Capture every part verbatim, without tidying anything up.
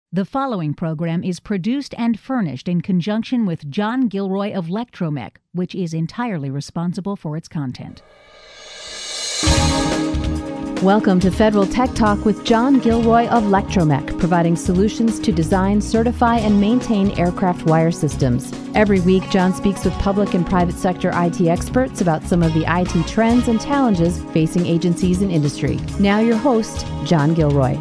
The following program is produced and furnished in conjunction with John Gilroy of Lectromech, which is entirely responsible for its content. Welcome to Federal Tech Talk with John Gilroy of Lectromech, providing solutions to design, certify, and maintain aircraft wire systems. Every week, John speaks with public and private sector I T experts about some of the I T trends and challenges facing agencies and industry. Now your host, John Gilroy.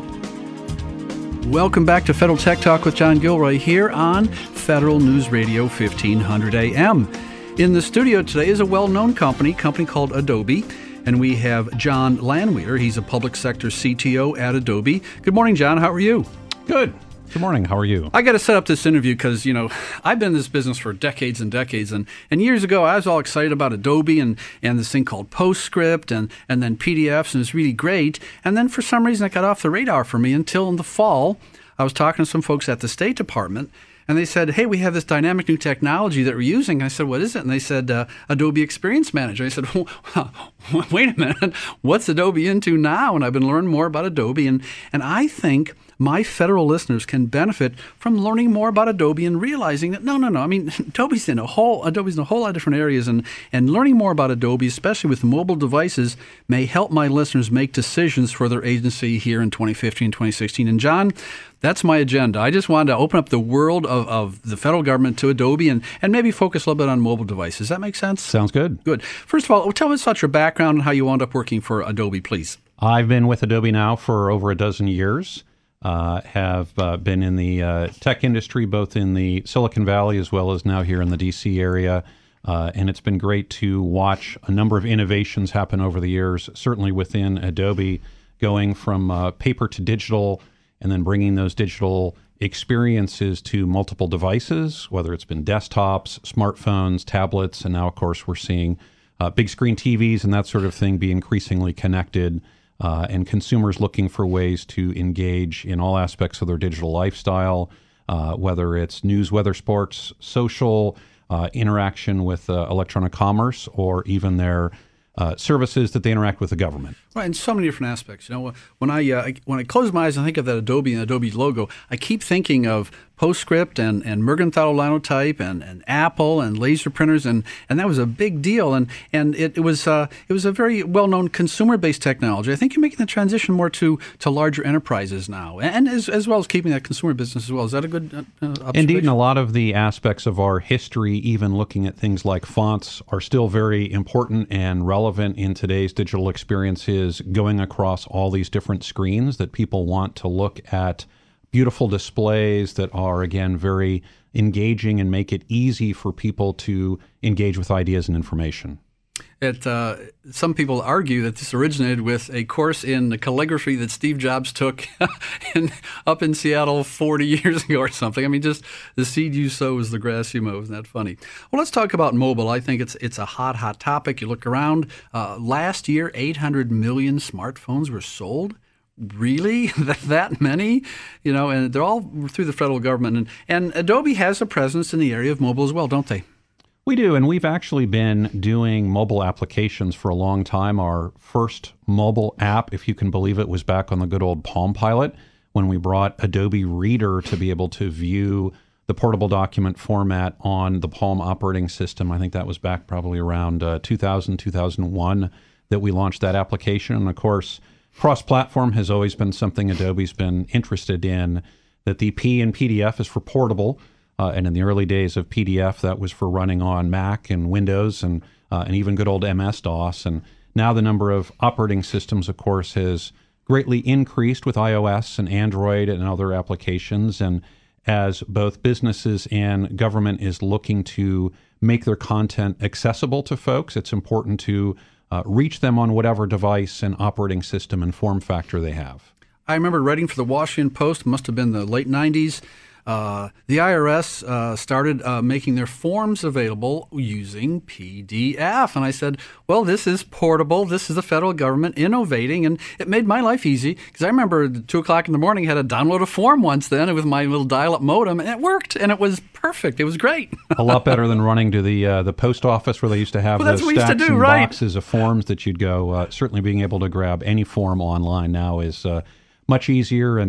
Welcome back to Federal Tech Talk with John Gilroy here on Federal News Radio fifteen hundred A M. In the studio today is a well-known company, company called Adobe, and we have John Landwehr. He's a public sector C T O at Adobe. Good morning, John. How are you? Good. Good morning. How are you? I got to set up this interview because, you know, I've been in this business for decades and decades. And, and years ago, I was all excited about Adobe and, and this thing called PostScript and, and then P D Fs, and it's really great. And then for some reason, it got off the radar for me until in the fall, I was talking to some folks at the State Department. And they said, hey, we have this dynamic new technology that we're using. I said, what is it? And they said, uh, Adobe Experience Manager. I said, well, wait a minute. What's Adobe into now? And I've been learning more about Adobe. And, and I think my federal listeners can benefit from learning more about Adobe and realizing that, no, no, no. I mean, Adobe's in a whole, Adobe's in a whole lot of different areas. And, and learning more about Adobe, especially with mobile devices, may help my listeners make decisions for their agency here in twenty fifteen, twenty sixteen. And John, that's my agenda. I just wanted to open up the world of, of the federal government to Adobe and, and maybe focus a little bit on mobile devices. Does that make sense? Sounds good. Good. First of all, tell us about your background and how you wound up working for Adobe, please. I've been with Adobe now for over a dozen years. Uh, have uh, been in the uh, tech industry, both in the Silicon Valley as well as now here in the D C area. Uh, and it's been great to watch a number of innovations happen over the years, certainly within Adobe, going from uh, paper to digital, and then bringing those digital experiences to multiple devices, whether it's been desktops, smartphones, tablets, and now, of course, we're seeing uh, big screen T Vs and that sort of thing be increasingly connected, uh, and consumers looking for ways to engage in all aspects of their digital lifestyle, uh, whether it's news, weather, sports, social, uh, interaction with uh, electronic commerce, or even their Uh, services that they interact with the government. Right, in so many different aspects. You know, when I, uh, I when I close my eyes and think of that Adobe and Adobe's logo, I keep thinking of PostScript and, and Mercantile Linotype and, and Apple and laser printers, and, and that was a big deal. And and it, it was uh, it was a very well-known consumer-based technology. I think you're making the transition more to, to larger enterprises now, and as as well as keeping that consumer business as well. Is that a good uh, observation? Indeed, and a lot of the aspects of our history, even looking at things like fonts, are still very important and relevant in today's digital experiences, going across all these different screens that people want to look at beautiful displays that are, again, very engaging and make it easy for people to engage with ideas and information. It, uh, some people argue that this originated with a course in the calligraphy that Steve Jobs took in, up in Seattle forty years ago or something. I mean, just the seed you sow is the grass you mow. Isn't that funny? Well, let's talk about mobile. I think it's it's a hot, hot topic. You look around. Uh, last year, eight hundred million smartphones were sold. Really? That many? You know, and they're all through the federal government. And, and Adobe has a presence in the area of mobile as well, don't they? We do, and we've actually been doing mobile applications for a long time. Our first mobile app, if you can believe it, was back on the good old Palm Pilot when we brought Adobe Reader to be able to view the portable document format on the Palm operating system. I think that was back probably around uh, two thousand, two thousand one that we launched that application. And of course, cross-platform has always been something Adobe's been interested in, that the P in P D F is for portable. Uh, and in the early days of P D F, that was for running on Mac and Windows and uh, and even good old M S DOS. And now the number of operating systems, of course, has greatly increased with iOS and Android and other applications. And as both businesses and government is looking to make their content accessible to folks, it's important to uh, reach them on whatever device and operating system and form factor they have. I remember writing for the Washington Post, must have been the late nineties. Uh, the I R S uh, started uh, making their forms available using P D F. And I said, well, this is portable. This is the federal government innovating. And it made my life easy because I remember at two o'clock in the morning, I had to download a form once then with my little dial-up modem, and it worked. And it was perfect. It was great. A lot better than running to the uh, the post office where they used to have well, those that's what we stacks used to do, and right? boxes of forms that you'd go. Uh, certainly being able to grab any form online now is uh, much easier. And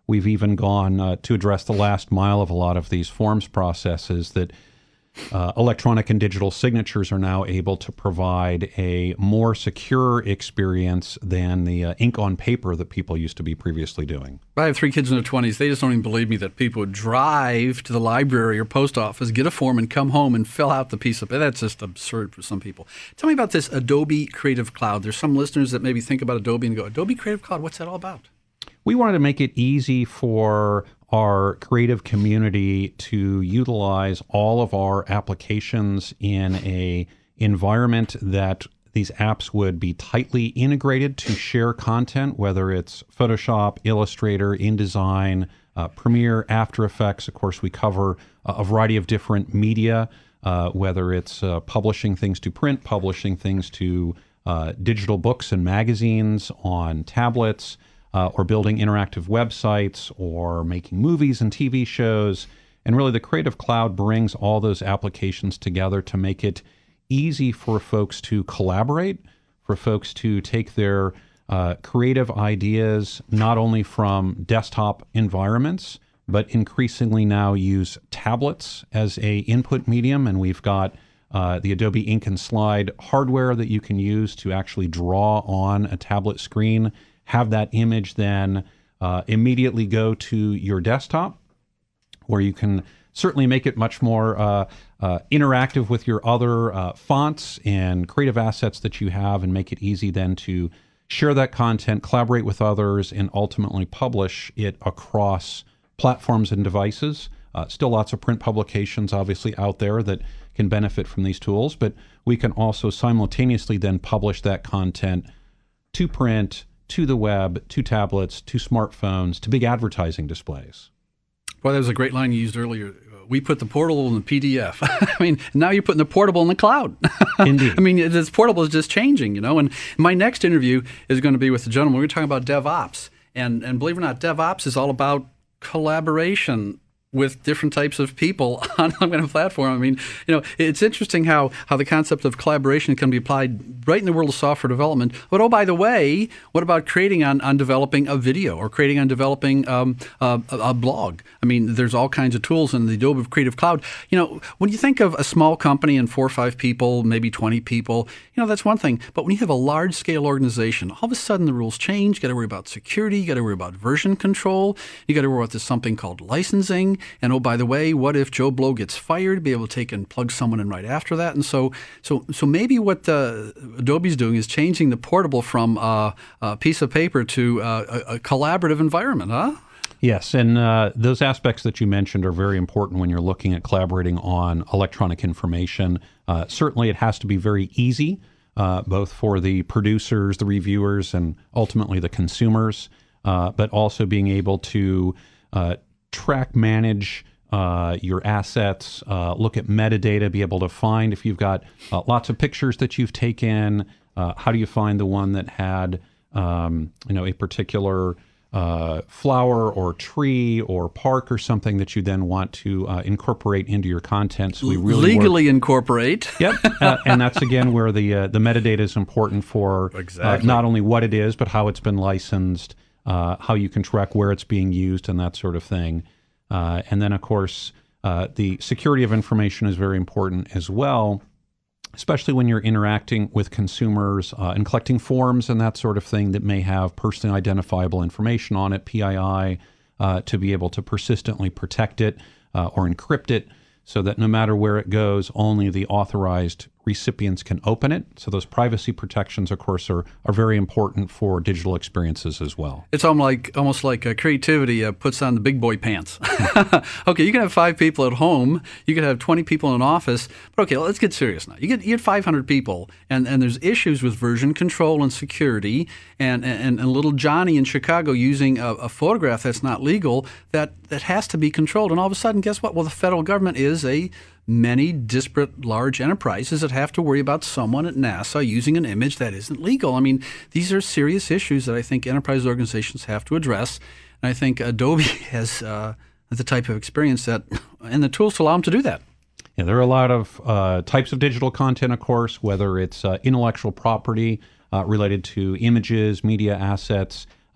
we've even gone uh, to address the last mile of a lot of these forms processes that Uh, electronic and digital signatures are now able to provide a more secure experience than the uh, ink on paper that people used to be previously doing. I have three kids in their twenties. They just don't even believe me that people would drive to the library or post office, get a form, and come home and fill out the piece of it. That's just absurd for some people. Tell me about this Adobe Creative Cloud. There's some listeners that maybe think about Adobe and go, Adobe Creative Cloud, what's that all about? We wanted to make it easy for our creative community to utilize all of our applications in a environment that these apps would be tightly integrated to share content, whether it's Photoshop, Illustrator, InDesign, uh, Premiere, After Effects. Of course, we cover a variety of different media, uh, whether it's uh, publishing things to print, publishing things to uh, digital books and magazines on tablets, Uh, or building interactive websites, or making movies and T V shows. And really, the Creative Cloud brings all those applications together to make it easy for folks to collaborate, for folks to take their uh, creative ideas not only from desktop environments, but increasingly now use tablets as a input medium. And we've got uh, the Adobe Ink and Slide hardware that you can use to actually draw on a tablet screen, have that image then uh, immediately go to your desktop, where you can certainly make it much more uh, uh, interactive with your other uh, fonts and creative assets that you have, and make it easy then to share that content, collaborate with others, and ultimately publish it across platforms and devices. Uh, still lots of print publications obviously out there that can benefit from these tools, but we can also simultaneously then publish that content to print, to the web, to tablets, to smartphones, to big advertising displays. Well, that was a great line you used earlier. We put the portable in the P D F. I mean, now you're putting the portable in the cloud. Indeed. I mean, this portable is just changing, you know. And my next interview is going to be with a gentleman. We're talking about DevOps. And, and believe it or not, DevOps is all about collaboration with different types of people on a platform. I mean, you know, it's interesting how, how the concept of collaboration can be applied right in the world of software development. But oh, by the way, what about creating on, on developing a video, or creating on developing um, a, a blog? I mean, there's all kinds of tools in the Adobe Creative Cloud. You know, when you think of a small company and four or five people, maybe twenty people, you know, that's one thing. But when you have a large-scale organization, all of a sudden the rules change. You got to worry about security. You got to worry about version control. You got to worry about this something called licensing. And oh, by the way, what if Joe Blow gets fired? Be able to take and plug someone in right after that. And so, so, so maybe what uh, Adobe's doing is changing the portable from uh, a piece of paper to uh, a, a collaborative environment, huh? Yes, and uh, those aspects that you mentioned are very important when you're looking at collaborating on electronic information. Uh, certainly, it has to be very easy, uh, both for the producers, the reviewers, and ultimately the consumers, uh, but also being able to uh, track, manage uh, your assets, uh, look at metadata, be able to find if you've got uh, lots of pictures that you've taken, uh, how do you find the one that had um, you know, a particular uh, flower or tree or park or something that you then want to uh, incorporate into your content. So we really legally work... incorporate. Yep, uh, and that's again where the uh, the metadata is important for exactly. uh, not only what it is, but how it's been licensed, uh, how you can track where it's being used, and that sort of thing. Uh, and then, of course, uh, the security of information is very important as well, especially when you're interacting with consumers uh, and collecting forms and that sort of thing that may have personally identifiable information on it, P I I, uh, to be able to persistently protect it uh, or encrypt it so that no matter where it goes, only the authorized recipients can open it. So those privacy protections, of course, are, are very important for digital experiences as well. It's almost like almost like uh, creativity uh, puts on the big boy pants. Okay, you can have five people at home. You can have twenty people in an office. But okay, let's get serious now. You get you get five hundred people, and, and there's issues with version control and security, and, and, and little Johnny in Chicago using a, a photograph that's not legal, that, that has to be controlled. And all of a sudden, guess what? Well, the federal government is a many disparate large enterprises that have to worry about someone at NASA using an image that isn't legal. I mean, these are serious issues that I think enterprise organizations have to address. And I think Adobe has uh, the type of experience that and the tools to allow them to do that. Yeah, there are a lot of uh, types of digital content, of course, whether it's uh, intellectual property uh, related to images, media assets,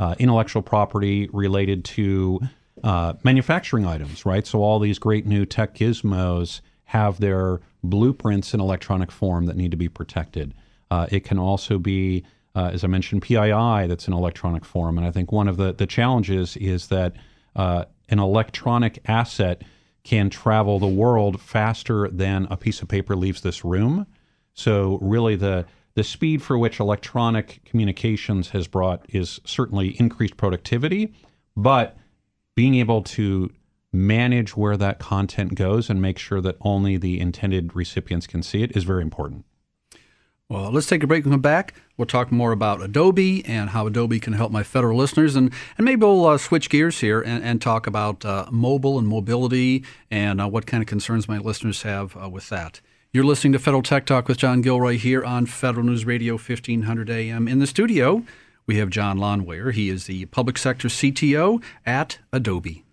uh, intellectual property related to uh, manufacturing items, right? So all these great new tech gizmos have their blueprints in electronic form that need to be protected. Uh, it can also be, uh, as I mentioned, P I I that's in electronic form. And I think one of the, the challenges is that uh, an electronic asset can travel the world faster than a piece of paper leaves this room. So really the the speed for which electronic communications has brought is certainly increased productivity, but being able to manage where that content goes and make sure that only the intended recipients can see it is very important. Well, let's take a break and come back. We'll talk more about Adobe and how Adobe can help my federal listeners. And, and maybe we'll uh, switch gears here and, and talk about uh, mobile and mobility and uh, what kind of concerns my listeners have uh, with that. You're listening to Federal Tech Talk with John Gilroy here on Federal News Radio fifteen hundred A M. In the studio, we have John Lonweyer. He is the Public Sector C T O at Adobe.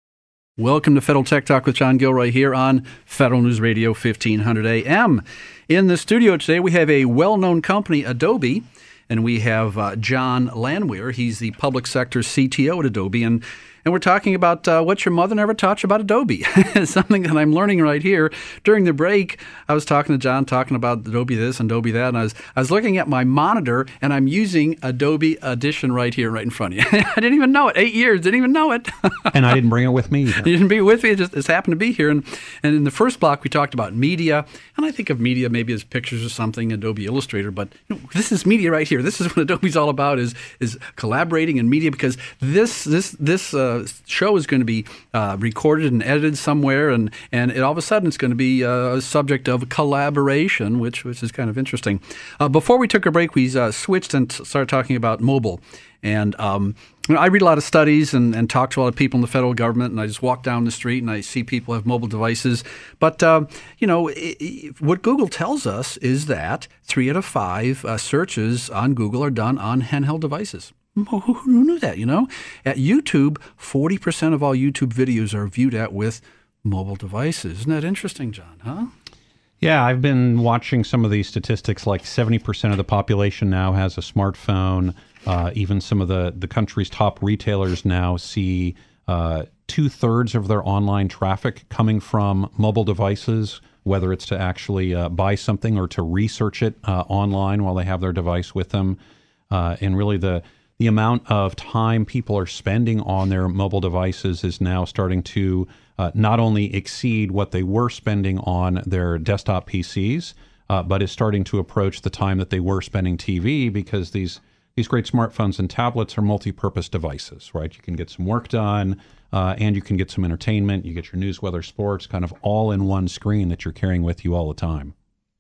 Welcome to Federal Tech Talk with John Gilroy here on Federal News Radio fifteen hundred A M. In the studio today, we have a well-known company, Adobe, and we have uh, John Lonweyer. He's the Public Sector C T O at Adobe, and And we're talking about uh, what your mother never taught you about Adobe. It's something that I'm learning right here. During the break, I was talking to John, talking about Adobe this and Adobe that, and I was I was looking at my monitor, and I'm using Adobe Audition right here, right in front of you. I didn't even know it. Eight years, didn't even know it. And I didn't bring it with me either. You didn't bring it with me. It just, it just happened to be here. And, and in the first block, we talked about media, and I think of media maybe as pictures or something, Adobe Illustrator, but you know, this is media right here. This is what Adobe's all about, is is collaborating in media, because this this this uh, show is going to be uh, recorded and edited somewhere, and, and it, all of a sudden it's going to be uh, a subject of collaboration, which which is kind of interesting. Uh, before we took a break, we uh, switched and t- started talking about mobile. And um, you know, I read a lot of studies and, and talk to a lot of people in the federal government, and I just walk down the street and I see people have mobile devices. But, uh, you know, it, it, what Google tells us is that three out of five uh, searches on Google are done on handheld devices. Who knew that, you know? At YouTube, forty percent of all YouTube videos are viewed at with mobile devices. Isn't that interesting, John, huh? Yeah, I've been watching some of these statistics, like seventy percent of the population now has a smartphone. Uh, even some of the, the country's top retailers now see uh, two-thirds of their online traffic coming from mobile devices, whether it's to actually uh, buy something or to research it uh, online while they have their device with them. Uh, and really the The amount of time people are spending on their mobile devices is now starting to uh, not only exceed what they were spending on their desktop P Cs, uh, but is starting to approach the time that they were spending T V, because these these great smartphones and tablets are multi-purpose devices, right? You can get some work done, uh, and you can get some entertainment. You get your news, weather, sports, kind of all in one screen that you're carrying with you all the time.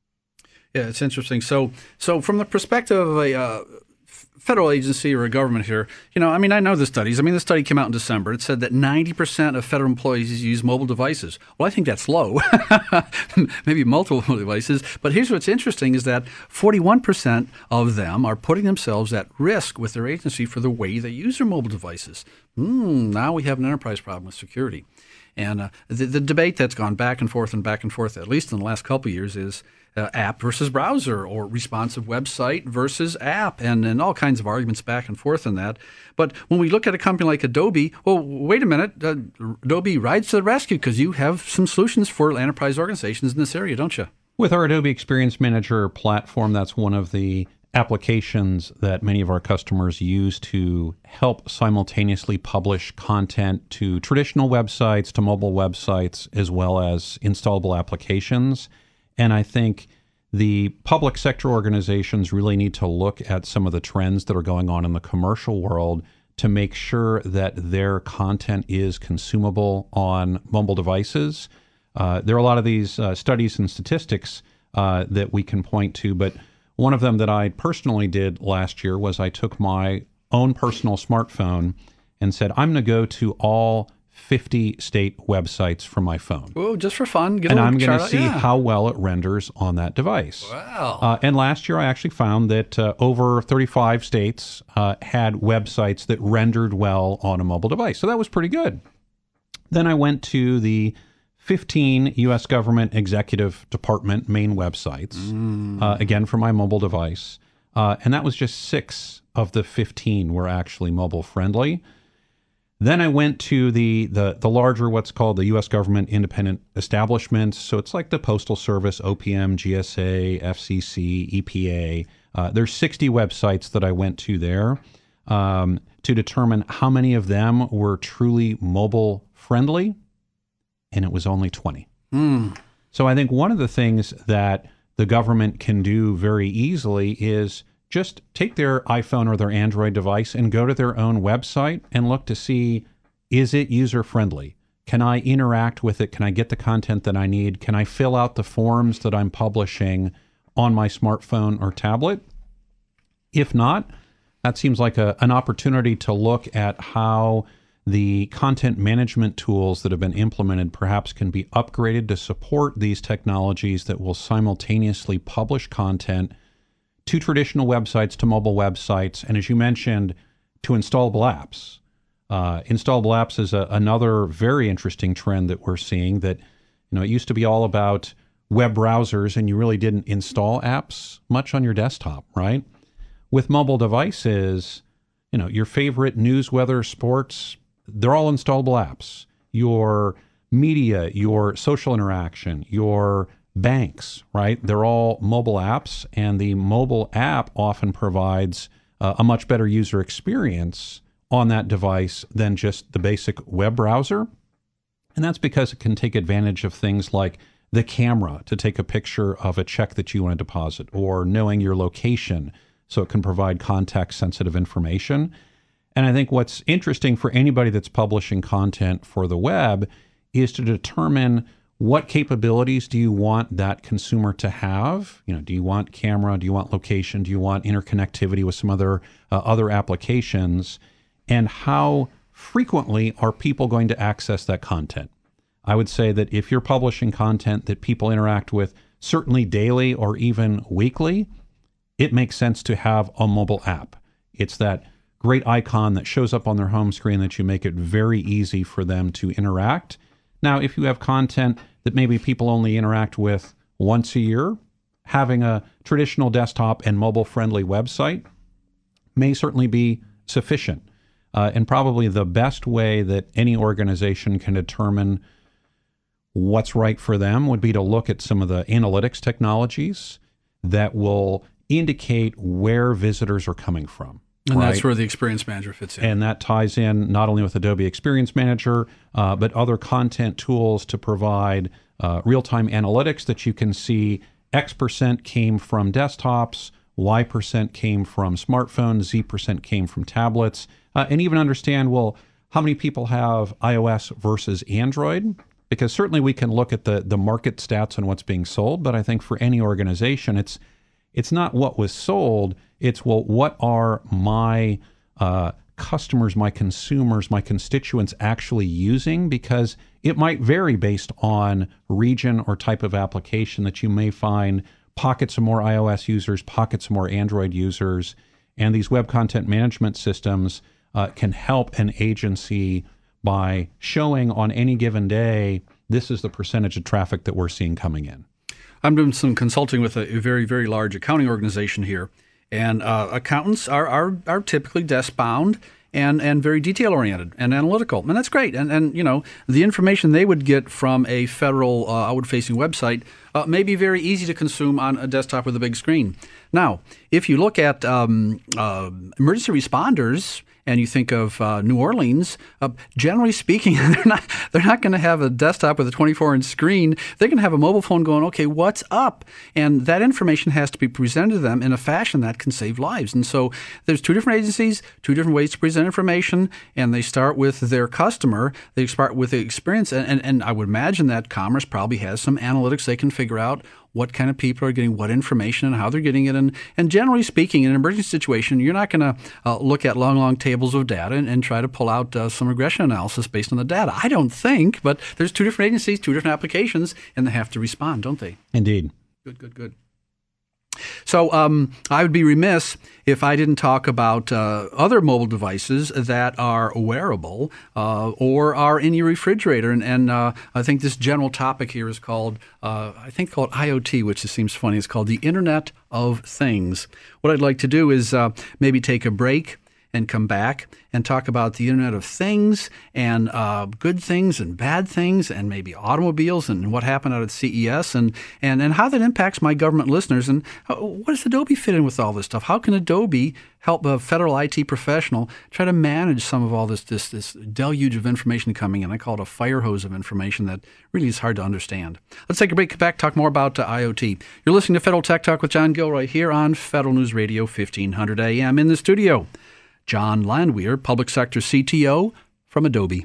Yeah, it's interesting. So, so from the perspective of a uh, federal agency or a government here, you know, I mean, I know the studies. I mean, the study came out in December. It said that ninety percent of federal employees use mobile devices. Well, I think that's low. Maybe multiple devices. But here's what's interesting is that forty-one percent of them are putting themselves at risk with their agency for the way they use their mobile devices. Hmm, now we have an enterprise problem with security. And uh, the, the debate that's gone back and forth and back and forth, at least in the last couple of years, is uh, app versus browser, or responsive website versus app, and, and all kinds of arguments back and forth on that. But when we look at a company like Adobe, well, wait a minute, uh, Adobe rides to the rescue, because you have some solutions for enterprise organizations in this area, don't you? With our Adobe Experience Manager platform, that's one of the applications that many of our customers use to help simultaneously publish content to traditional websites, to mobile websites, as well as installable applications. And I think the public sector organizations really need to look at some of the trends that are going on in the commercial world to make sure that their content is consumable on mobile devices. Uh, there are a lot of these uh, studies and statistics uh, that we can point to, but one of them that I personally did last year was I took my own personal smartphone and said, I'm going to go to all fifty state websites from my phone. Oh, just for fun. Get and a I'm going to see yeah. how well it renders on that device. Wow. Uh, and last year I actually found that uh, over thirty-five states uh, had websites that rendered well on a mobile device. So that was pretty good. Then I went to the fifteen U S government executive department main websites, mm. uh, again for my mobile device. uh, and that was just six of the fifteen were actually mobile friendly. Then I went to the, the the larger, what's called the U S government independent establishments. So it's like the Postal Service, O P M, G S A, F C C, E P A. Uh, there's sixty websites that I went to there um, to determine how many of them were truly mobile friendly, and it was only twenty. Mm. So I think one of the things that the government can do very easily is just take their iPhone or their Android device and go to their own website and look to see, is it user-friendly? Can I interact with it? Can I get the content that I need? Can I fill out the forms that I'm publishing on my smartphone or tablet? If not, that seems like a, an opportunity to look at how the content management tools that have been implemented perhaps can be upgraded to support these technologies that will simultaneously publish content to traditional websites, to mobile websites, and as you mentioned, to installable apps. Uh, installable apps is a, another very interesting trend that we're seeing. That, you know, it used to be all about web browsers, and you really didn't install apps much on your desktop, right? With mobile devices, you know, your favorite news, weather, sports, they're all installable apps. Your media, your social interaction, your banks, right? They're all mobile apps, and the mobile app often provides uh, a much better user experience on that device than just the basic web browser. And that's because it can take advantage of things like the camera to take a picture of a check that you want to deposit, or knowing your location so it can provide context-sensitive information. And I think what's interesting for anybody that's publishing content for the web is to determine what capabilities do you want that consumer to have? You know, do you want camera? Do you want location? Do you want interconnectivity with some other uh, other applications? And how frequently are people going to access that content? I would say that if you're publishing content that people interact with certainly daily or even weekly, it makes sense to have a mobile app. It's that great icon that shows up on their home screen that you make it very easy for them to interact. Now, if you have content that maybe people only interact with once a year, having a traditional desktop and mobile-friendly website may certainly be sufficient. Uh, and probably the best way that any organization can determine what's right for them would be to look at some of the analytics technologies that will indicate where visitors are coming from. And right? that's where the Experience Manager fits in. And that ties in not only with Adobe Experience Manager, uh, but other content tools to provide uh, real-time analytics that you can see X percent came from desktops, Y percent came from smartphones, Z percent came from tablets, uh, and even understand, well, how many people have iOS versus Android? Because certainly we can look at the, the market stats and what's being sold, but I think for any organization, it's it's not what was sold, it's, well, what are my uh, customers, my consumers, my constituents actually using? Because it might vary based on region or type of application, that you may find pockets of more iOS users, pockets of more Android users, and these web content management systems uh, can help an agency by showing on any given day, this is the percentage of traffic that we're seeing coming in. I'm doing some consulting with a very, very large accounting organization here, and uh, accountants are, are are typically desk-bound and and very detail-oriented and analytical, and that's great. And and you know, the information they would get from a federal uh, outward-facing website uh, may be very easy to consume on a desktop with a big screen. Now, if you look at um, uh, emergency responders, and you think of uh, New Orleans, uh, generally speaking, they're not they're not going to have a desktop with a twenty-four inch screen. They're going to have a mobile phone going, okay, what's up? And that information has to be presented to them in a fashion that can save lives. And so there's two different agencies, two different ways to present information, and they start with their customer. They start with the experience. And, and, and I would imagine that Commerce probably has some analytics they can figure out what kind of people are getting what information and how they're getting it. And, and generally speaking, in an emergency situation, you're not going to uh, look at long, long tables of data and, and try to pull out uh, some regression analysis based on the data. I don't think, but there's two different agencies, two different applications, and they have to respond, don't they? Indeed. Good, good, good. So um, I would be remiss if I didn't talk about uh, other mobile devices that are wearable uh, or are in your refrigerator. And, and uh, I think this general topic here is called, uh, I think called I O T, which seems funny. It's called the Internet of Things. What I'd like to do is uh, maybe take a break and come back and talk about the Internet of Things and uh, good things and bad things and maybe automobiles and what happened out at C E S and, and, and how that impacts my government listeners. And uh, what does Adobe fit in with all this stuff? How can Adobe help a federal I T professional try to manage some of all this, this, this deluge of information coming in? I call it a fire hose of information that really is hard to understand. Let's take a break, come back, talk more about uh, I O T. You're listening to Federal Tech Talk with John Gilroy here on Federal News Radio fifteen hundred A M. In the studio, John Landwehr, Public Sector C T O from Adobe.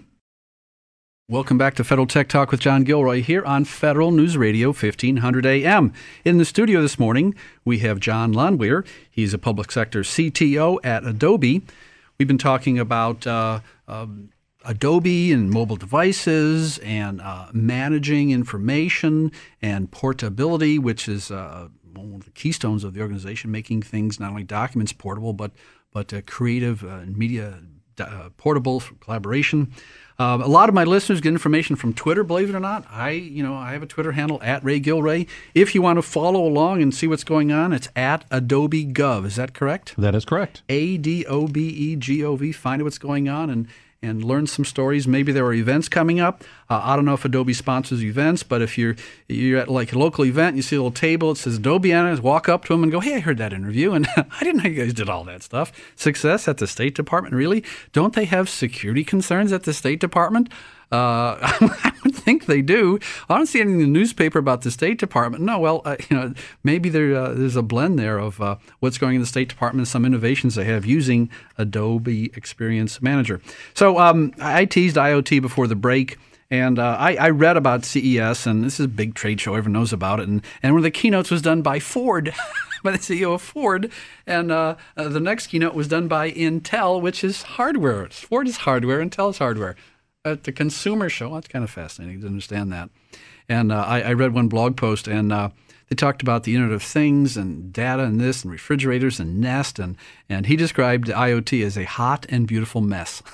Welcome back to Federal Tech Talk with John Gilroy here on Federal News Radio fifteen hundred A M. In the studio this morning, we have John Landwehr. He's a Public Sector C T O at Adobe. We've been talking about uh, uh, Adobe and mobile devices and uh, managing information and portability, which is uh, one of the keystones of the organization, making things not only documents portable, but but uh, creative uh, media uh, portable for collaboration. Uh, a lot of my listeners get information from Twitter, believe it or not. I, you know, I have a Twitter handle, at Ray Gilray. If you want to follow along and see what's going on, it's at Adobe Gov. Is that correct? That is correct. A D O B E G O V. Find out what's going on and and learn some stories. Maybe there are events coming up. Uh, I don't know if Adobe sponsors events, but if you're you're at like a local event and you see a little table, it says Adobe on it, walk up to them and go, hey, I heard that interview, and I didn't know you guys did all that stuff. Success at the State Department, really? Don't they have security concerns at the State Department? Uh, I would think they do. I don't see anything in the newspaper about the State Department. No, well, uh, you know, maybe there uh, there's a blend there of uh, what's going in the State Department and some innovations they have using Adobe Experience Manager. So um, I teased I O T before the break. And uh, I, I read about C E S, and this is a big trade show. Everyone knows about it. And, and one of the keynotes was done by Ford, by the C E O of Ford. And uh, uh, the next keynote was done by Intel, which is hardware. Ford is hardware, Intel is hardware. At the consumer show, that's kind of fascinating to understand that. And uh, I, I read one blog post, and uh, they talked about the Internet of Things and data and this and refrigerators and Nest. And, and he described I O T as a hot and beautiful mess.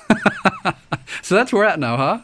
So that's where we're at now, huh?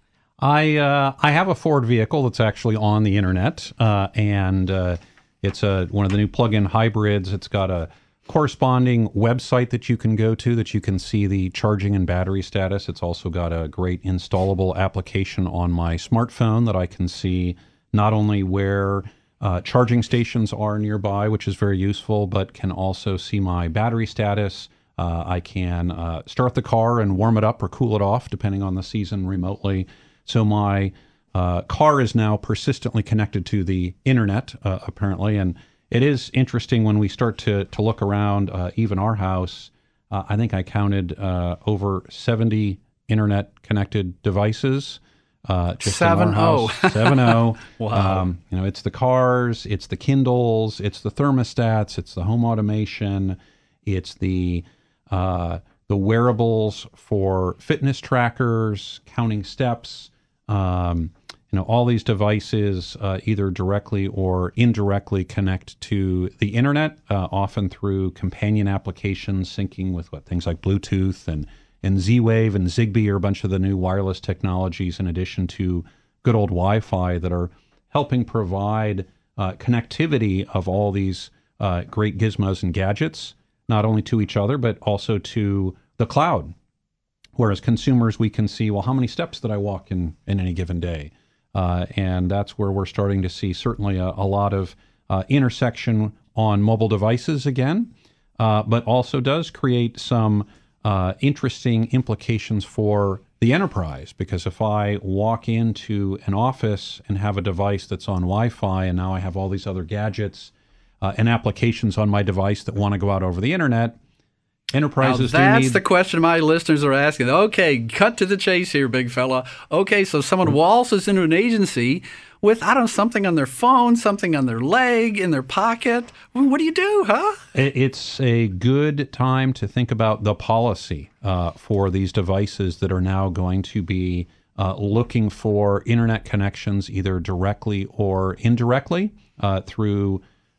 I uh, I have a Ford vehicle that's actually on the internet, uh, and uh, it's a one of the new plug-in hybrids. It's got a corresponding website that you can go to that you can see the charging and battery status. It's also got a great installable application on my smartphone that I can see not only where uh, charging stations are nearby, which is very useful, but can also see my battery status. Uh, I can uh, start the car and warm it up or cool it off, depending on the season, remotely. So my uh, car is now persistently connected to the internet, uh, apparently. And it is interesting when we start to, to look around, uh, even our house. Uh, I think I counted uh, over seventy internet-connected devices. Uh, just Seven in our house. Seven oh. Wow. Um, you know, it's the cars, it's the Kindles, it's the thermostats, it's the home automation, it's the uh, the wearables for fitness trackers, counting steps. Um, you know, all these devices uh, either directly or indirectly connect to the internet, uh, often through companion applications syncing with what things like Bluetooth and, and Z-Wave and Zigbee are a bunch of the new wireless technologies, in addition to good old Wi-Fi that are helping provide uh, connectivity of all these uh, great gizmos and gadgets, not only to each other, but also to the cloud. Whereas consumers, we can see, well, how many steps did I walk in, in any given day? Uh, and that's where we're starting to see certainly a, a lot of uh, intersection on mobile devices again, uh, but also does create some uh, interesting implications for the enterprise. Because if I walk into an office and have a device that's on Wi-Fi, and now I have all these other gadgets uh, and applications on my device that want to go out over the internet, enterprises now, that's do need... the question my listeners are asking. Okay, cut to the chase here, big fella. Okay, so someone waltzes into an agency with, I don't know, something on their phone, something on their leg, in their pocket. What do you do, huh? It's a good time to think about the policy uh, for these devices that are now going to be uh, looking for internet connections, either directly or indirectly uh, through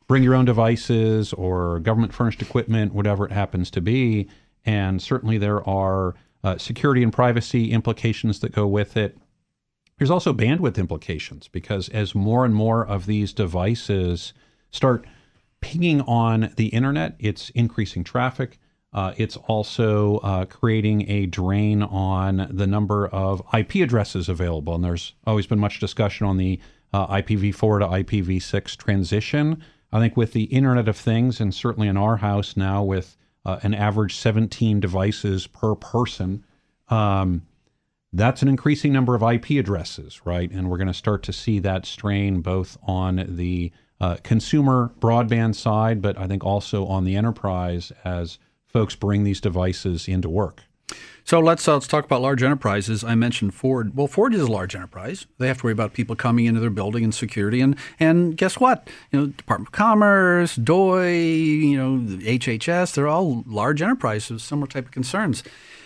bring your own devices or government-furnished equipment, whatever it happens to be. And certainly there are uh, security and privacy implications that go with it. There's also bandwidth implications, because as more and more of these devices start pinging on the internet, it's increasing traffic. Uh, it's also uh, creating a drain on the number of I P addresses available. And there's always been much discussion on the uh, I P v four to I P v six transition. I think with the Internet of Things, and certainly in our house now with uh, an average seventeen devices per person, um, that's an increasing number of I P addresses, right? And we're going to start to see that strain both on the uh, consumer broadband side, but I think also on the enterprise as folks bring these devices into work. So let's, uh, let's talk about large enterprises. I mentioned Ford. Well, Ford is a large enterprise. They have to worry about people coming into their building and security. And, and guess what? You know, Department of Commerce, D O I, you know, H H S, they're all large enterprises with similar type of concerns.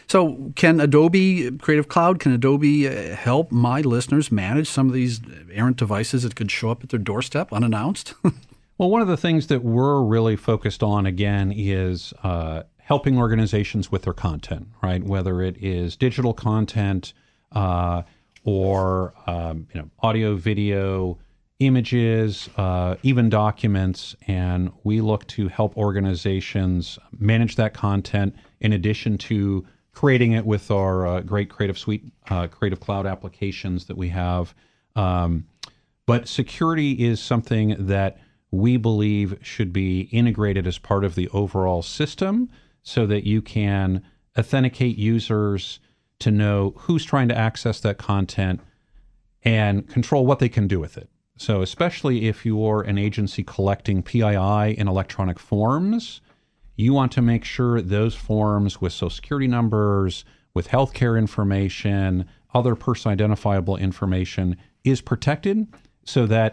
So can Adobe Creative Cloud, can Adobe uh, help my listeners manage some of these errant devices that could show up at their doorstep unannounced? Well, one of the things that we're really focused on, again, is uh, helping organizations with their content, right? Whether it is digital content uh, or um, you know, audio, video, images, uh, even documents, and we look to help organizations manage that content in addition to creating it with our uh, great Creative Suite, uh, Creative Cloud applications that we have. Um, but security is something that we believe should be integrated as part of the overall system so that you can authenticate users to know who's trying to access that content and control what they can do with it. So especially if you're an agency collecting P I I in electronic forms, you want to make sure those forms with social security numbers, with healthcare information, other person identifiable information is protected so that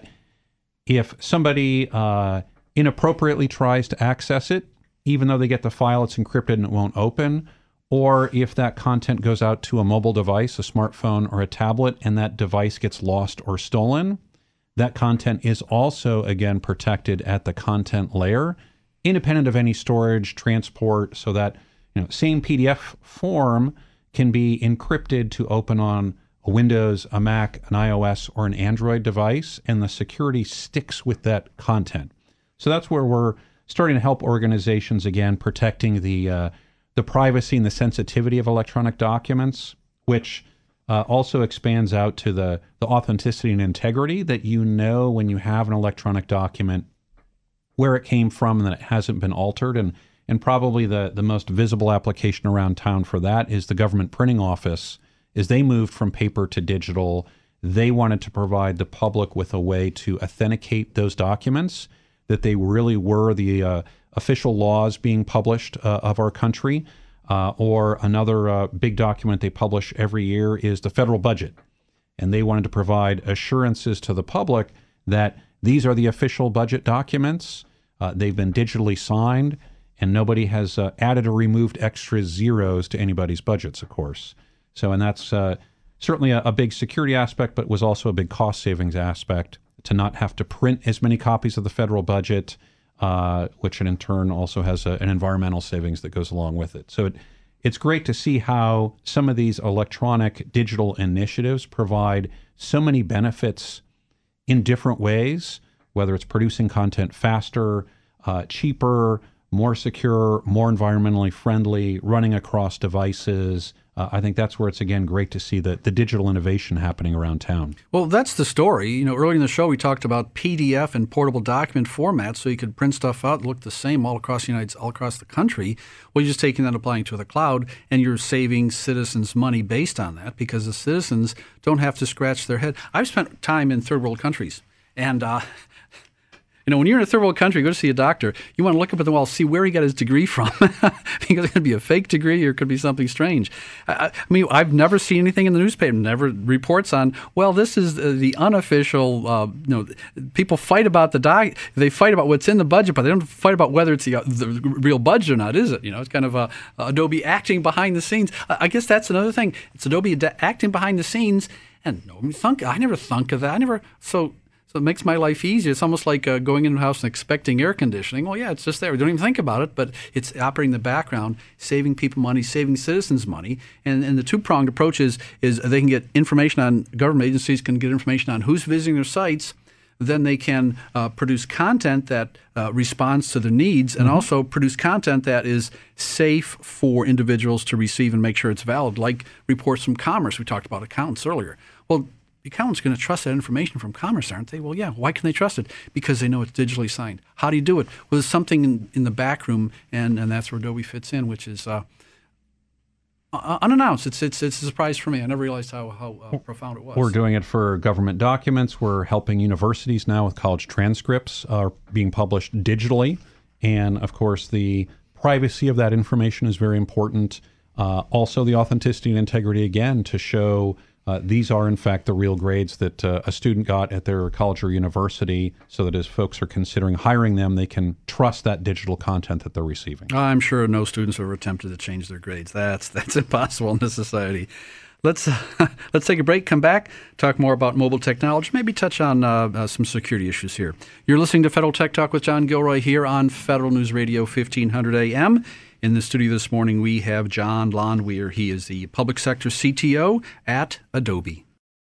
if somebody uh, inappropriately tries to access it, even though they get the file, it's encrypted and it won't open, or if that content goes out to a mobile device, a smartphone or a tablet, and that device gets lost or stolen, that content is also, again, protected at the content layer, independent of any storage, transport, so that, you know, same P D F form can be encrypted to open on a Windows, a Mac, an iOS, or an Android device, and the security sticks with that content. So that's where we're starting to help organizations, again, protecting the uh, the privacy and the sensitivity of electronic documents, which uh, also expands out to the, the authenticity and integrity that you know when you have an electronic document where it came from and that it hasn't been altered. And, and probably the, the most visible application around town for that is the government printing office. As they moved from paper to digital, they wanted to provide the public with a way to authenticate those documents, that they really were the uh, official laws being published uh, of our country. Uh, or another uh, big document they publish every year is the federal budget. And they wanted to provide assurances to the public that these are the official budget documents. Uh, they've been digitally signed, and nobody has uh, added or removed extra zeros to anybody's budgets, of course. So, and that's uh, certainly a, a big security aspect, but was also a big cost savings aspect to not have to print as many copies of the federal budget, uh, which in turn also has a, an environmental savings that goes along with it. So it, it's great to see how some of these electronic digital initiatives provide so many benefits in different ways, whether it's producing content faster, uh, cheaper, more secure, more environmentally friendly, running across devices. Uh, I think that's where it's, again, great to see the, the digital innovation happening around town. Well, that's the story. You know, earlier in the show, we talked about P D F and portable document formats, so you could print stuff out and look the same all across the United, all across the country. Well, you're just taking that and applying it to the cloud, and you're saving citizens money based on that because the citizens don't have to scratch their head. I've spent time in third world countries, and uh, you know, when you're in a third world country, you go to see a doctor, you want to look up at the wall, see where he got his degree from, because it could be a fake degree or it could be something strange. I, I mean, I've never seen anything in the newspaper, never reports on, well, this is the unofficial, uh, you know, people fight about the doc, they fight about what's in the budget, but they don't fight about whether it's the, uh, the real budget or not, is it? You know, it's kind of uh, Adobe acting behind the scenes. I, I guess that's another thing. It's Adobe ad- acting behind the scenes, and no, thunk, I never thunk of that. I never, so... So it makes my life easier. It's almost like uh, going in a house and expecting air conditioning. Well, yeah, it's just there. We don't even think about it, but it's operating in the background, saving people money, saving citizens money. And, and the two-pronged approach is, is they can get information on, government agencies can get information on who's visiting their sites. Then they can uh, produce content that uh, responds to their needs, and mm-hmm. also produce content that is safe for individuals to receive and make sure it's valid, like reports from Commerce. We talked about accountants earlier. Well, the accountant's going to trust that information from Commerce, aren't they? Well, yeah. Why can they trust it? Because they know it's digitally signed. How do you do it? Well, there's something in, in the back room, and, and that's where Adobe fits in, which is uh, uh, unannounced. It's it's it's a surprise for me. I never realized how, how uh, profound it was. We're doing it for government documents. We're helping universities now with college transcripts are being published digitally. And, of course, the privacy of that information is very important. Uh, also, the authenticity and integrity, again, to show Uh, these are, in fact, the real grades that uh, a student got at their college or university, so that as folks are considering hiring them, they can trust that digital content that they're receiving. I'm sure no students have ever attempted to change their grades. That's that's impossible in this society. Let's uh, let's take a break, come back, talk more about mobile technology, maybe touch on uh, uh, some security issues here. You're listening to Federal Tech Talk with John Gilroy here on Federal News Radio fifteen hundred A M. In the studio this morning, we have John Landwehr. He is the Public Sector C T O at Adobe.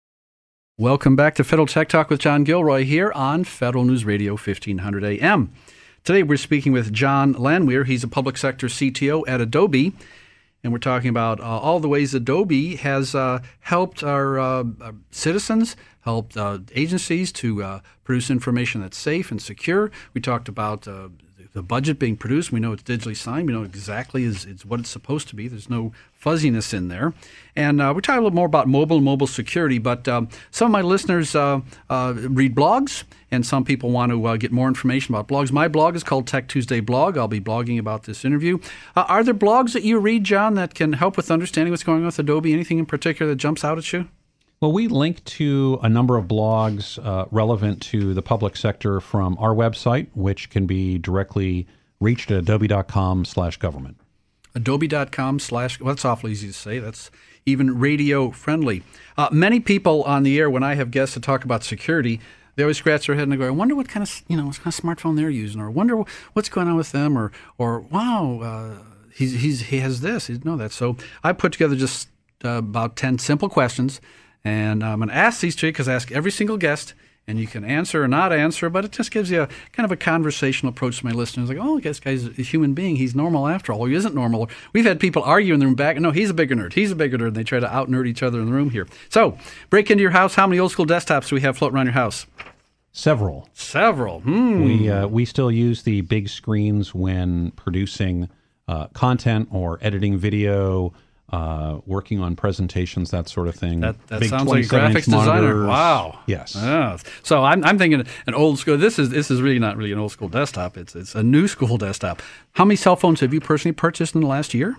Welcome back to Federal Tech Talk with John Gilroy here on Federal News Radio fifteen hundred A M. Today we're speaking with John Landwehr. He's a Public Sector C T O at Adobe, and we're talking about uh, all the ways Adobe has uh, helped our, uh, our citizens, helped uh, agencies to uh, produce information that's safe and secure. We talked about uh, the budget being produced. We know it's digitally signed. We know exactly is it's what it's supposed to be. There's no fuzziness in there. And uh, we're talking a little more about mobile and mobile security. But um, some of my listeners uh, uh, read blogs, and some people want to uh, get more information about blogs. My blog is called Tech Tuesday Blog. I'll be blogging about this interview. Uh, are there blogs that you read, John, that can help with understanding what's going on with Adobe? Anything in particular that jumps out at you? Well, we link to a number of blogs uh, relevant to the public sector from our website, which can be directly reached at adobe.com slash government. Adobe.com slash, well, that's awfully easy to say. That's even radio friendly. Uh, many people on the air, when I have guests to talk about security, they always scratch their head and they go, I wonder what kind of, you know, what kind of smartphone they're using, or I wonder what's going on with them, or, or wow, uh, he's, he's, he has this, he didn't know that. So I put together just uh, about ten simple questions. And I'm going to ask these to you because I ask every single guest, and you can answer or not answer, but it just gives you a kind of a conversational approach to my listeners. Like, oh, this guy's a human being. He's normal after all. Or he isn't normal. We've had people argue in the room back. No, he's a bigger nerd. He's a bigger nerd. And they try to out-nerd each other in the room here. So, break into your house. How many old-school desktops do we have floating around your house? Several. Several. Hmm. We, uh, we still use the big screens when producing uh, content or editing video, Uh, working on presentations, that sort of thing. That, that sounds like a graphics designer. Wow. Yes. Yeah. So I'm, I'm thinking an old school. This is this is really not really an old school desktop. It's it's a new school desktop. How many cell phones have you personally purchased in the last year?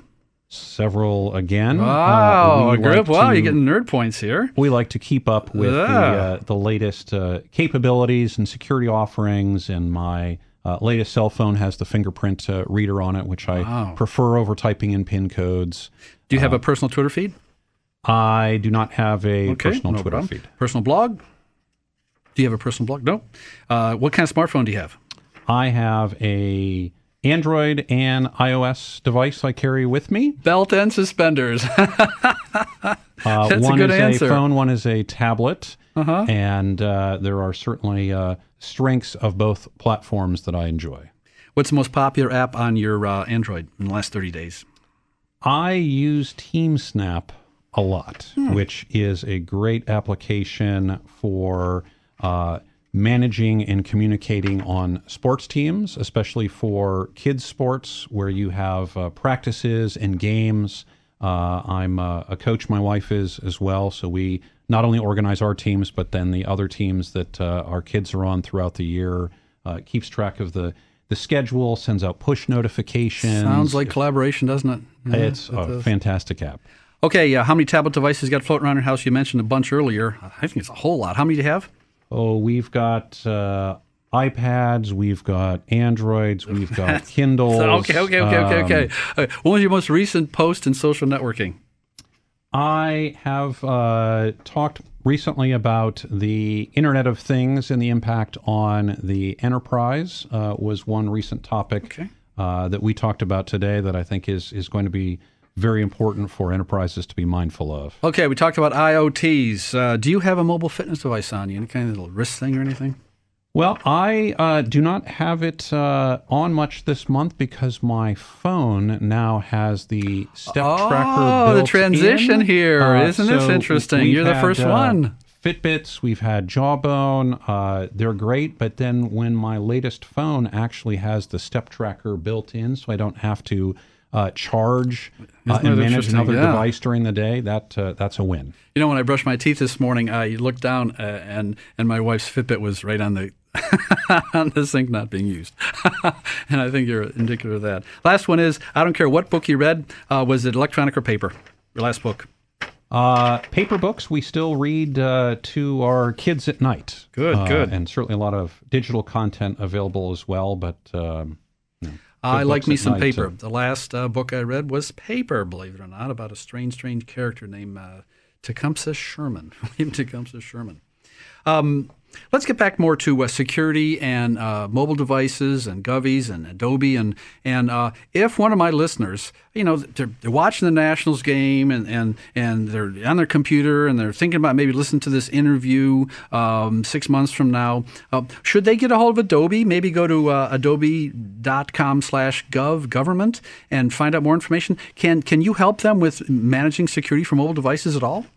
Several again. Wow, uh, a group. like Wow, to, you're getting nerd points here. We like to keep up with yeah. the uh, the latest uh, capabilities and security offerings, and my Uh, latest cell phone has the fingerprint uh, reader on it, which I wow. prefer over typing in PIN codes. Do you have uh, a personal Twitter feed? I do not have a okay, personal no Twitter problem. feed. Personal blog? Do you have a personal blog? No. Uh, what kind of smartphone do you have? I have a Android and iOS device I carry with me. Belt and suspenders. uh, That's one a good is answer. a phone, one is a tablet, uh-huh. and uh, there are certainly uh, strengths of both platforms that I enjoy. What's the most popular app on your uh, Android in the last thirty days? I use TeamSnap a lot, hmm. which is a great application for uh, managing and communicating on sports teams, especially for kids' sports where you have uh, practices and games. Uh, I'm uh, a coach, my wife is as well, so we not only organize our teams, but then the other teams that uh, our kids are on throughout the year, uh, keeps track of the, the schedule, sends out push notifications. Sounds like collaboration, doesn't it? Yeah, it's a does. fantastic app. Okay, uh, how many tablet devices you got floating around your house? You mentioned a bunch earlier. I think it's a whole lot. How many do you have? Oh, we've got uh, iPads, we've got Androids, we've got Kindles. okay, okay, okay, okay, okay. Um, uh, what was your most recent post in social networking? I have uh, talked recently about the Internet of Things and the impact on the enterprise uh, was one recent topic Okay. uh, that we talked about today that I think is is going to be very important for enterprises to be mindful of. Okay, we talked about I O Ts. Uh, do you have a mobile fitness device on you? Any kind of little wrist thing or anything? Well, I uh, do not have it uh, on much this month because my phone now has the step oh, tracker Oh, the built transition in. here. Uh, Isn't this so interesting? we've You're the had, first uh, one. Fitbits, we've had Jawbone. Uh, they're great, but then when my latest phone actually has the step tracker built in, so I don't have to uh, charge uh, Isn't that and manage interesting? another Yeah. device during the day, that uh, that's a win. You know, when I brushed my teeth this morning, I looked down uh, and and my wife's Fitbit was right on the on the sink, not being used. And I think you're indicative of that. Last one is, I don't care what book you read. Uh, was it electronic or paper? Your last book. Uh, paper books we still read uh, to our kids at night. Good, Uh, good. And certainly a lot of digital content available as well, but um, you know, I good like books me at some night, paper. uh, The last uh, book I read was paper, believe it or not, about a strange, strange character named uh, Tecumseh Sherman. William Tecumseh Sherman. Um, let's get back more to uh, security and uh, mobile devices and Govies and Adobe. And and uh, if one of my listeners, you know, they're, they're watching the Nationals game and, and, and they're on their computer and they're thinking about maybe listening to this interview um, six months from now, uh, should they get a hold of Adobe? Maybe go to uh, adobe.com slash gov government and find out more information. Can, can you help them with managing security for mobile devices at all?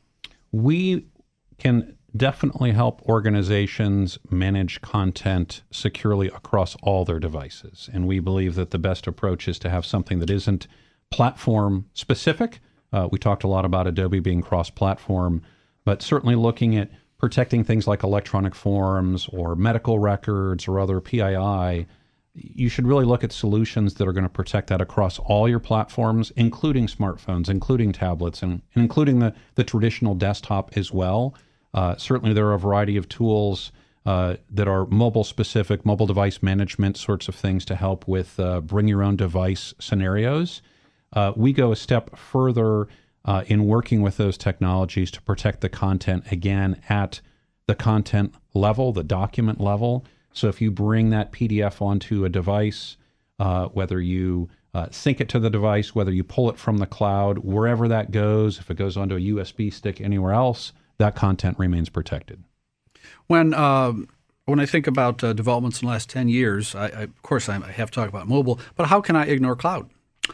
We can definitely help organizations manage content securely across all their devices. And we believe that the best approach is to have something that isn't platform specific. Uh, we talked a lot about Adobe being cross-platform, but certainly looking at protecting things like electronic forms or medical records or other P I I, you should really look at solutions that are going to protect that across all your platforms, including smartphones, including tablets, and, and including the, the traditional desktop as well. Uh, certainly, there are a variety of tools uh, that are mobile-specific, mobile device management sorts of things to help with uh, bring your own device scenarios. Uh, we go a step further uh, in working with those technologies to protect the content, again, at the content level, the document level. So if you bring that P D F onto a device, uh, whether you uh, sync it to the device, whether you pull it from the cloud, wherever that goes, if it goes onto a U S B stick anywhere else, that content remains protected. When uh, when I think about uh, developments in the last ten years, I, I, of course I have to talk about mobile, but how can I ignore cloud?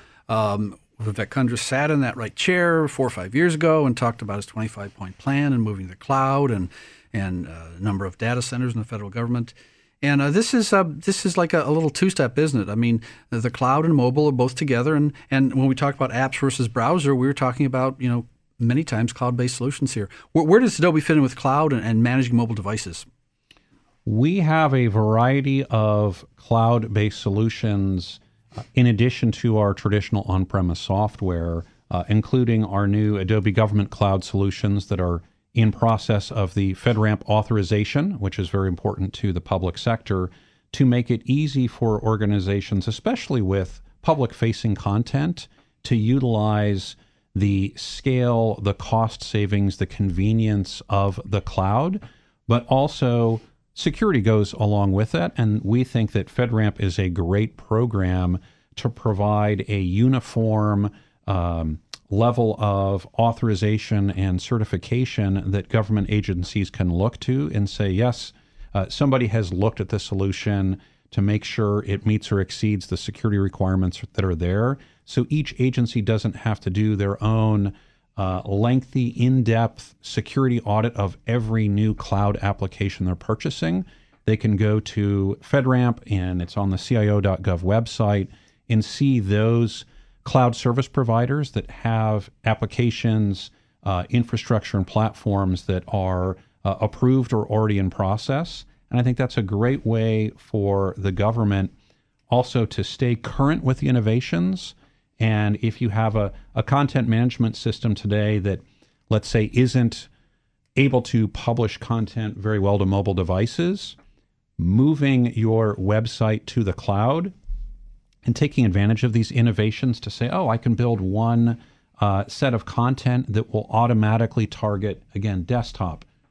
Um, Vivek Kundra sat in that right chair four or five years ago and talked about his twenty-five point plan and moving to the cloud and and uh, a number of data centers in the federal government. And uh, this is uh, this is like a, a little two-step, isn't it? I mean, the cloud and mobile are both together. And, and when we talk about apps versus browser, we were talking about, you know, many times cloud-based solutions here. Where, where does Adobe fit in with cloud and, and managing mobile devices? We have a variety of cloud-based solutions uh, in addition to our traditional on-premise software, uh, including our new Adobe Government Cloud solutions that are in process of the FedRAMP authorization, which is very important to the public sector, to make it easy for organizations, especially with public-facing content, to utilize the scale, the cost savings, the convenience of the cloud, but also security goes along with that. And we think that FedRAMP is a great program to provide a uniform um, level of authorization and certification that government agencies can look to and say, yes, uh, somebody has looked at the solution to make sure it meets or exceeds the security requirements that are there. So each agency doesn't have to do their own uh, lengthy, in-depth security audit of every new cloud application they're purchasing. They can go to FedRAMP, and it's on the C I O dot gov website, and see those cloud service providers that have applications, uh, infrastructure, and platforms that are uh, approved or already in process. And I think that's a great way for the government also to stay current with the innovations. And if you have a, a content management system today that, let's say, isn't able to publish content very well to mobile devices, moving your website to the cloud and taking advantage of these innovations to say, oh, I can build one uh, set of content that will automatically target, again, desktop,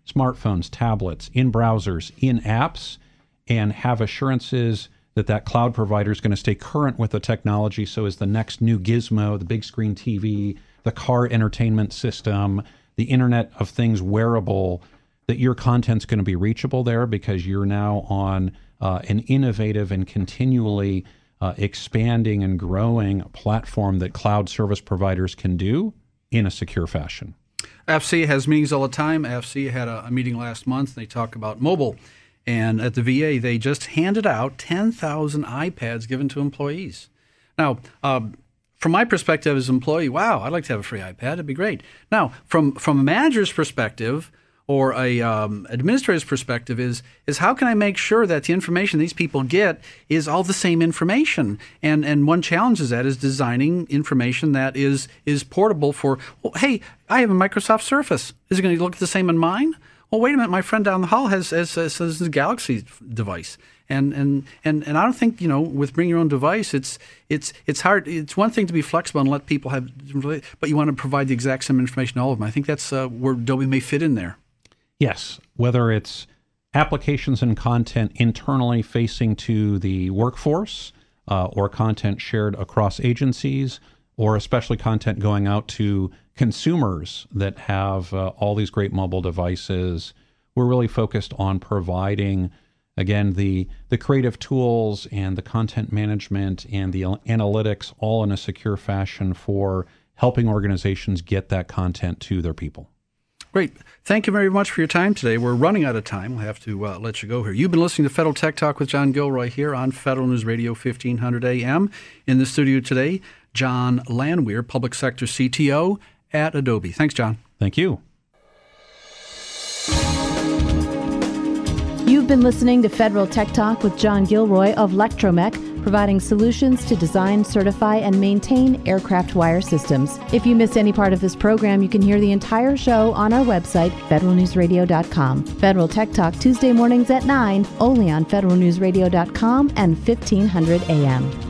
smartphones, tablets, in browsers, in apps, and have assurances that that cloud provider is going to stay current with the technology. So as the next new gizmo, the big screen T V, the car entertainment system, the Internet of Things wearable, that your content's going to be reachable there because you're now on uh, an innovative and continually uh, expanding and growing platform that cloud service providers can do in a secure fashion. A F C has meetings all the time. A F C had a, a meeting last month. They talk about mobile. And at the V A, they just handed out ten thousand iPads given to employees. Now, um, from my perspective as an employee, wow, I'd like to have a free iPad. It'd be great. Now, from, from a manager's perspective or a um, administrator's perspective is is how can I make sure that the information these people get is all the same information? And and one challenge is that is designing information that is is portable for, well, hey, I have a Microsoft Surface. Is it going to look the same on mine? Well, wait a minute, my friend down the hall has, has, has, has a Galaxy device. And, and and and I don't think, you know, with bring your own device, it's it's it's hard. It's one thing to be flexible and let people have, but you want to provide the exact same information to all of them. I think that's uh, where Adobe may fit in there. Yes, whether it's applications and content internally facing to the workforce uh, or content shared across agencies, or especially content going out to consumers that have uh, all these great mobile devices, we're really focused on providing, again, the, the creative tools and the content management and the analytics all in a secure fashion for helping organizations get that content to their people. Great. Thank you very much for your time today. We're running out of time. We'll have to uh, let you go here. You've been listening to Federal Tech Talk with John Gilroy here on Federal News Radio fifteen hundred A M. In the studio today, John Landwehr, Public Sector C T O at Adobe. Thanks, John. Thank you. You've been listening to Federal Tech Talk with John Gilroy of Lectromech, providing solutions to design, certify, and maintain aircraft wire systems. If you miss any part of this program, you can hear the entire show on our website, federal news radio dot com. Federal Tech Talk Tuesday mornings at nine, only on federal news radio dot com and fifteen hundred A M.